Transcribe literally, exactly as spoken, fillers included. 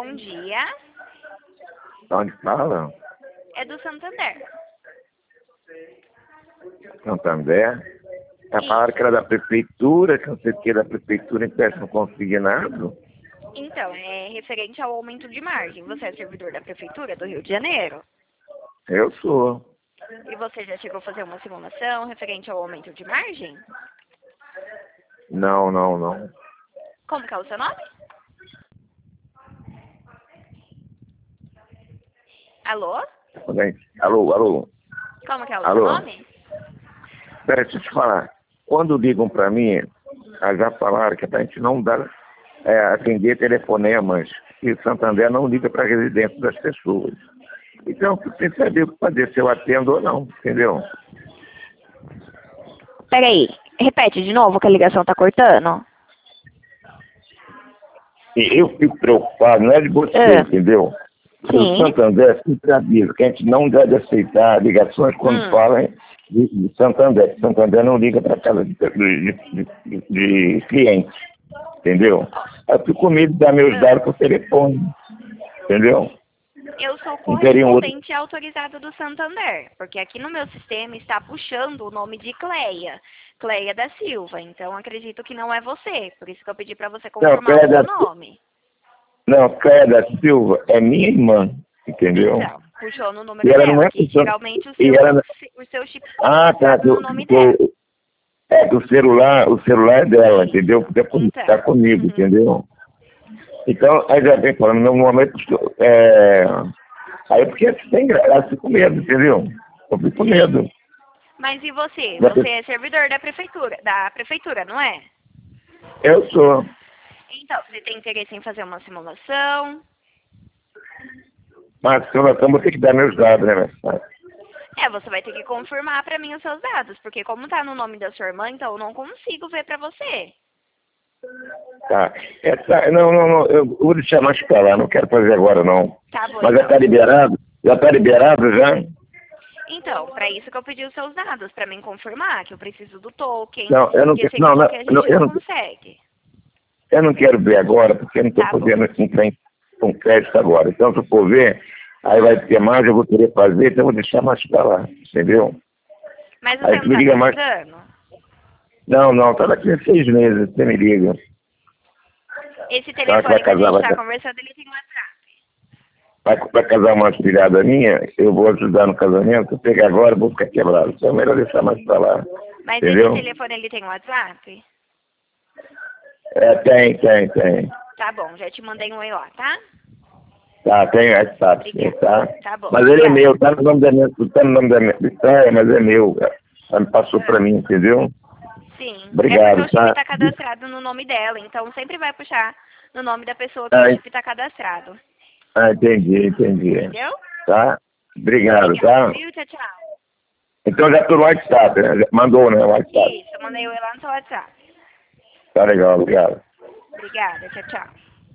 Bom dia. Onde fala? É do Santander. Santander? É falaram que era da prefeitura, que não sei o que da prefeitura, empréstimo consignado? Então, é referente ao aumento de margem. Você é servidor da prefeitura do Rio de Janeiro? Eu sou. E você já chegou a fazer uma simulação referente ao aumento de margem? Não, não, não. Como que é o seu nome? Alô? Alô, alô. Como que é o Alô. seu nome? Pera, deixa eu te falar. Quando ligam pra mim, elas já falaram que a gente não dá, é, atender telefonemas, e Santander não liga para a residência das pessoas. Então, você saber o que fazer, se eu atendo ou não, entendeu? Peraí, repete de novo que a ligação tá cortando. E eu fico preocupado, não é de você, É. entendeu? Sim. O Santander sempre avisa que a gente não deve aceitar ligações quando Hum. falam de, de Santander. Santander não liga para casa de, de, de, de, de clientes, entendeu? Eu fico com medo de dar meus dados por telefone, entendeu? Eu sou Não teria um outro... correspondente autorizada do Santander, porque aqui no meu sistema está puxando o nome de Cleia, Cleia da Silva. Então acredito que não é você, por isso que eu pedi para você confirmar Não, o seu da... nome. Não, Cleia da Silva é minha irmã, entendeu? Então, puxou no número E ela dela, não é que pessoa... geralmente o e seu, ela... o seu chip Ah, tá. está no Do, nome dela. do, é, do celular, o celular é dela, entendeu? Porque Então. tá comigo, Uhum. entendeu? Então, aí já vem falando, no momento, é... aí porque você tem ela fica com medo, entendeu? Eu fico com medo. Mas e você? Da Você pre- é servidor da prefeitura, da prefeitura, não é? Eu sou. Então, você tem interesse em fazer uma simulação? Mas se eu não vou ter que dar meus dados, né, minha? É, você vai ter que confirmar para mim os seus dados, porque como tá no nome da sua irmã, então eu não consigo ver para você. Tá. É, tá. Não, não, não. Eu vou deixar mais pra lá, não quero fazer agora, não. Tá bom, Mas já então. tá liberado? Já tá liberado já? Então, para isso que eu pedi os seus dados, para mim confirmar que eu preciso do token, Não, eu não porque quero. sem Não, não, token a não, gente eu não não, consegue. eu não quero ver agora, porque eu não estou Tá bom. podendo entrar em- com crédito agora. Então, se eu for ver, aí vai ter mais, eu vou querer fazer, então eu vou deixar mais pra lá, entendeu? Mas você Aí não tu me tá liga mais. precisando? Não, não, tá daqui a seis meses, você me liga. Esse Ela que vai telefone que a casar, gente vai, tá ca- conversando, ele tem WhatsApp. vai, vai casar uma filhada minha, eu vou ajudar no casamento, se eu pegar agora, eu vou ficar quebrado. Então é melhor deixar mais pra lá. Mas Entendeu? esse telefone, ele tem WhatsApp? É, tem, tem, tem. Tá bom, já te mandei um aí lá, tá? Tá, tem WhatsApp, sim, tá? Tá bom, Mas ele é obrigada. meu, tá no nome da minha, tá no nome da minha, é, mas é meu, ela me passou pra mim, entendeu? Sim, Obrigado, é porque o chip tá? está cadastrado no nome dela, então sempre vai puxar no nome da pessoa que o Ah, chip está cadastrado. ah, entendi, entendi. Entendeu? Tá? Obrigado, Obrigada, tá? viu? Tchau, tchau. Então já tô no WhatsApp, né? Já mandou, né? O WhatsApp. Isso, eu mandei eu lá no seu WhatsApp. Tá legal, obrigado. Obrigada, tchau, tchau.